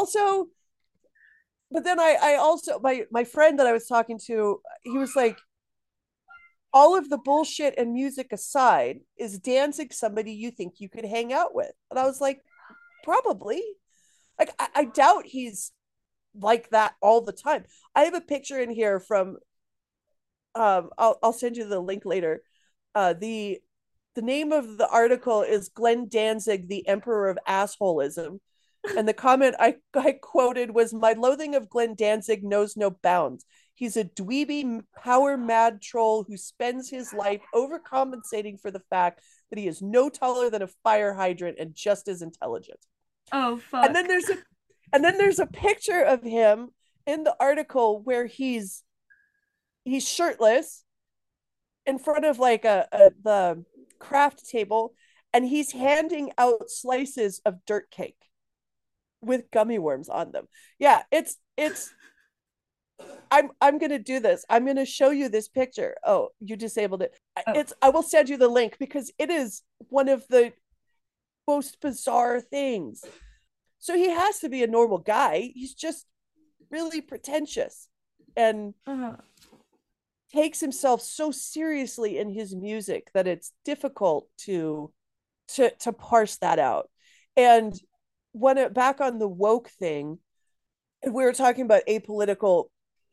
then I also, my friend that I was talking to, he was like, all of the bullshit and music aside, is Danzig somebody you think you could hang out with? And I was like, probably. Like, I doubt he's like that all the time. I have a picture in here from, I'll send you the link later. The name of the article is Glenn Danzig, the Emperor of Assholism. And the comment I quoted was, my loathing of Glenn Danzig knows no bounds. He's a dweeby, power-mad troll who spends his life overcompensating for the fact that he is no taller than a fire hydrant and just as intelligent. Oh, fuck. And then there's a picture of him in the article where he's shirtless in front of like the craft table, and he's handing out slices of dirt cake with gummy worms on them. Yeah, it's I'm gonna do this. I'm gonna show you this picture. Oh, you disabled it. Oh. I will send you the link because it is one of the most bizarre things. So he has to be a normal guy. He's just really pretentious and takes himself so seriously in his music that it's difficult to parse that out. And back on the woke thing, we were talking about apolitical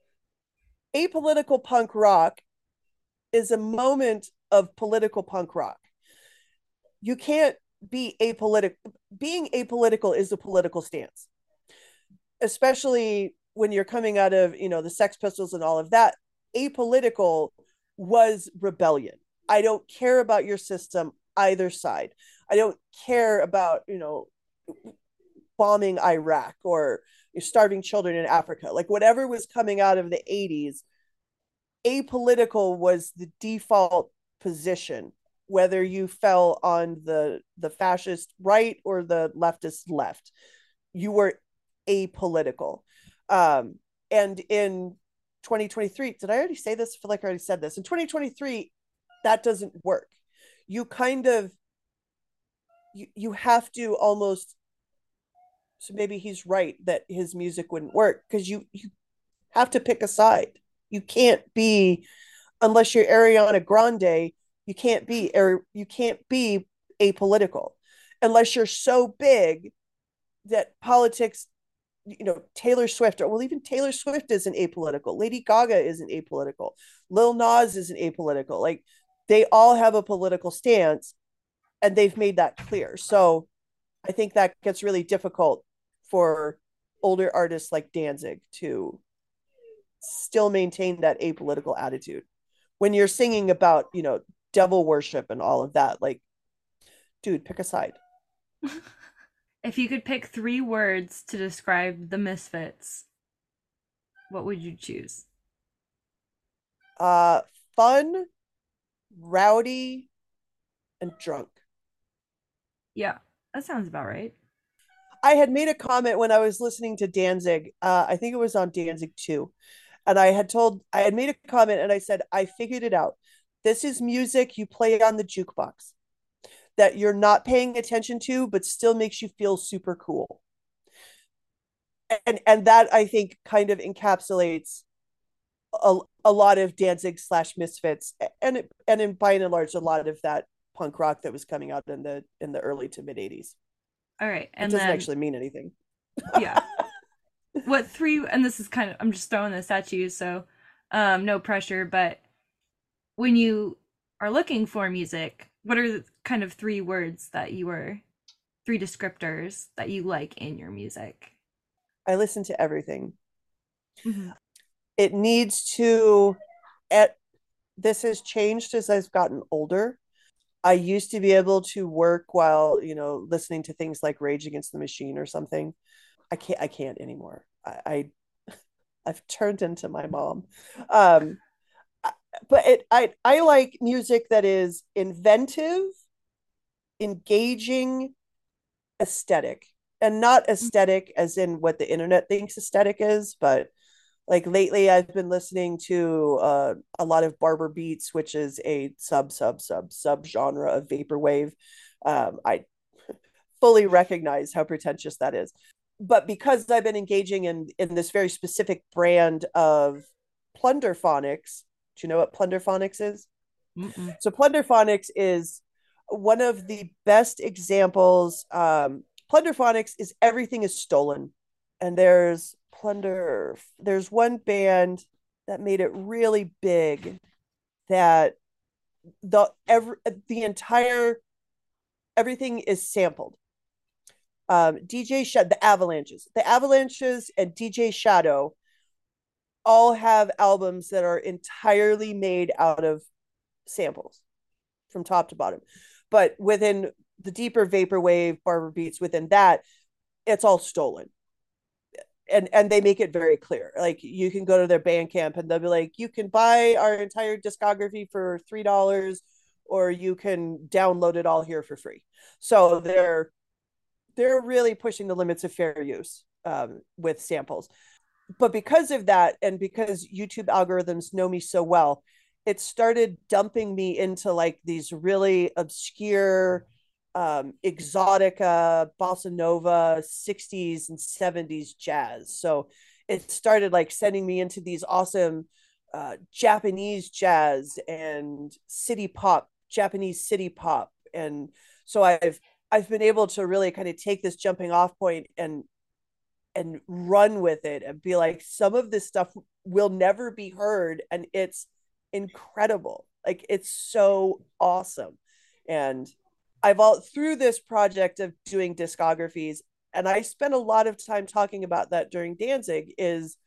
punk rock is a moment of political punk rock. You can't be apolitical. Being apolitical is a political stance, especially when you're coming out of, you know, the Sex Pistols and all of that, apolitical was rebellion. I don't care about your system either side. I don't care about, you know, bombing Iraq or starving children in Africa. Like whatever was coming out of the 80s, apolitical was the default position, whether you fell on the fascist right or the leftist left. You were apolitical. And in 2023, did I already say this? I feel like I already said this. In 2023, that doesn't work. You kind of you have to almost, so maybe he's right that his music wouldn't work because you have to pick a side. You can't be, unless you're Ariana Grande, you can't be apolitical unless you're so big that politics, you know, Taylor Swift, or well, even Taylor Swift isn't apolitical. Lady Gaga isn't apolitical. Lil Nas isn't apolitical. Like they all have a political stance and they've made that clear. So I think that gets really difficult for older artists like Danzig to still maintain that apolitical attitude when you're singing about, you know, devil worship and all of that. Like, dude, pick a side. If you could pick 3 words to describe the Misfits, what would you choose? Fun, rowdy, and drunk. Yeah, that sounds about right. I had made a comment when I was listening to Danzig. I think it was on Danzig 2. And I had made a comment and I said, I figured it out. This is music you play on the jukebox that you're not paying attention to, but still makes you feel super cool. And that I think kind of encapsulates a lot of Danzig / Misfits, and in by and large a lot of that punk rock that was coming out in the early to mid 80s. All right, It doesn't actually mean anything. Yeah. What 3, and this is kind of, I'm just throwing this at you, so no pressure, but when you are looking for music, what are the kind of 3 descriptors that you like in your music? I listen to everything. Mm-hmm. It needs to, at this has changed as I've gotten older. I used to be able to work while, you know, listening to things like Rage Against the Machine or something. I can't anymore. I've turned into my mom. Um, but I like music that is inventive, engaging, aesthetic, and not aesthetic as in what the internet thinks aesthetic is, but like lately I've been listening to a lot of barber beats, which is a sub genre of vaporwave. I fully recognize how pretentious that is, but because I've been engaging in this very specific brand of plunderphonics. Do you know what plunderphonics is? Mm-mm. So plunderphonics is one of the best examples. Plunderphonics is everything is stolen, and there's one band that made it really big that the entire everything is sampled. The Avalanches and DJ Shadow all have albums that are entirely made out of samples from top to bottom. But within the deeper vaporwave barber beats, within that, it's all stolen. And they make it very clear. Like you can go to their Bandcamp and they'll be like, you can buy our entire discography for $3, or you can download it all here for free. So they're really pushing the limits of fair use with samples. But because of that, and because YouTube algorithms know me so well, it started dumping me into like these really obscure exotica, bossa nova, 60s and 70s jazz. So it started like sending me into these awesome Japanese jazz and Japanese city pop. And so I've been able to really kind of take this jumping off point and run with it and be like, some of this stuff will never be heard, and it's incredible. Like it's so awesome. And I've all through this project of doing discographies, and I spent a lot of time talking about that during Danzig, is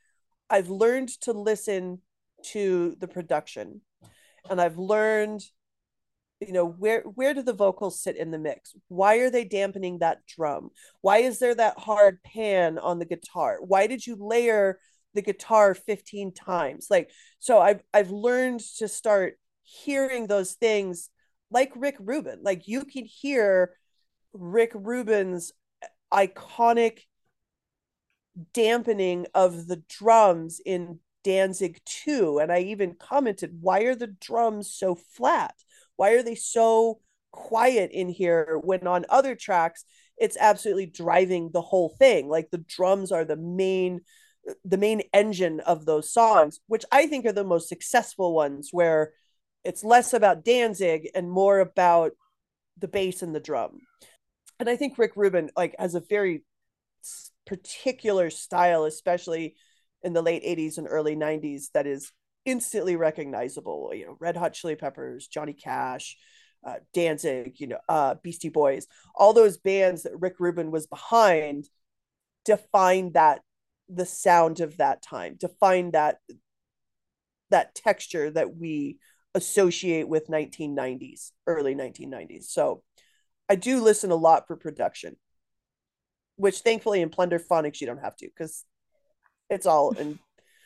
I've learned to listen to the production, and I've learned, where do the vocals sit in the mix? Why are they dampening that drum? Why is there that hard pan on the guitar? Why did you layer the guitar 15 times? Like, so I've learned to start hearing those things like Rick Rubin. Like, you can hear Rick Rubin's iconic dampening of the drums in Danzig 2. And I even commented, why are the drums so flat? Why are they so quiet in here when on other tracks it's absolutely driving the whole thing? Like, the drums are the main engine of those songs, which I think are the most successful ones, where it's less about Danzig and more about the bass and the drum. And I think Rick Rubin like has a very particular style, especially in the late 80s and early 90s, that is instantly recognizable. Red Hot Chili Peppers, Johnny Cash, Danzig, Beastie Boys, all those bands that Rick Rubin was behind defined the sound of that time, define that texture that we associate with 1990s, early 1990s. So I do listen a lot for production, which thankfully in Plunderphonics you don't have to, because it's all in,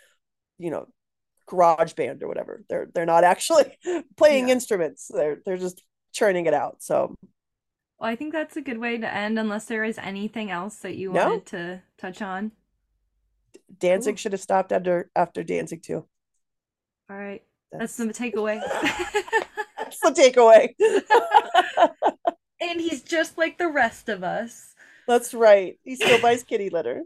garage band or whatever. They're not actually playing instruments. They're just churning it out. So Well, I think that's a good way to end, unless there is anything else that you wanted to touch on. Danzig should have stopped after Danzig 2. All right. That's the takeaway. That's the takeaway. And he's just like the rest of us. That's right. He still buys kitty litter.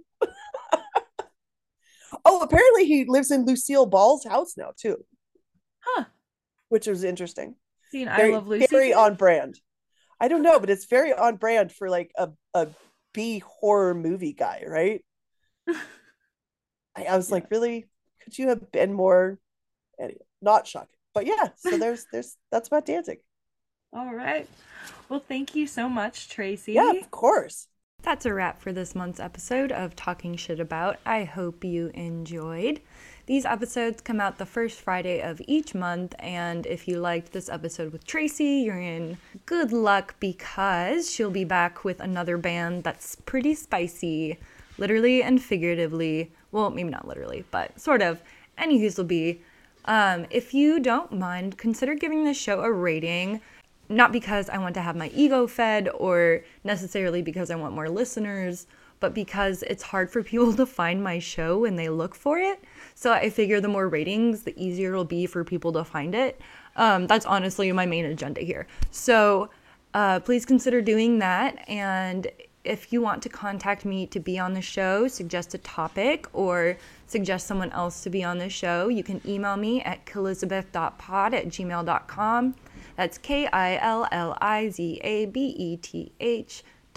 Oh, apparently he lives in Lucille Ball's house now too. Huh. Which was interesting. See, I Love Lucy. Very on brand. I don't know, but it's very on brand for like a B horror movie guy, right? I was like, really? Could you have been more? Anyway, not shocking. But yeah, so there's that's about Danzig. All right. Well, thank you so much, Tracy. Yeah, of course. That's a wrap for this month's episode of Talking Shit About. I hope you enjoyed. These episodes come out the first Friday of each month, and if you liked this episode with Tracy, you're in good luck, because she'll be back with another band that's pretty spicy, literally and figuratively. Well, maybe not literally, but sort of. Anywho's will be. If you don't mind, consider giving this show a rating. Not because I want to have my ego fed or necessarily because I want more listeners, but because it's hard for people to find my show when they look for it. So I figure the more ratings, the easier it'll be for people to find it. That's honestly my main agenda here. So please consider doing that. And if you want to contact me to be on the show, suggest a topic, or suggest someone else to be on the show, you can email me at killizabeth.pod@gmail.com. That's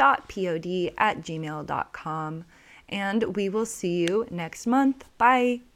KILLIZABETH.pod@gmail.com. And we will see you next month. Bye.